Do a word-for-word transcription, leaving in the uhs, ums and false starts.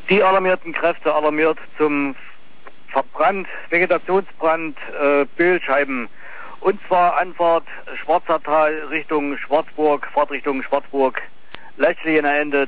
Die alarmierten Kräfte alarmiert zum Verbrand, Vegetationsbrand, äh, Böhlscheiben. Und zwar Anfahrt Schwarzertal Richtung Schwarzburg, Fahrtrichtung Schwarzburg, Lechlehner Ende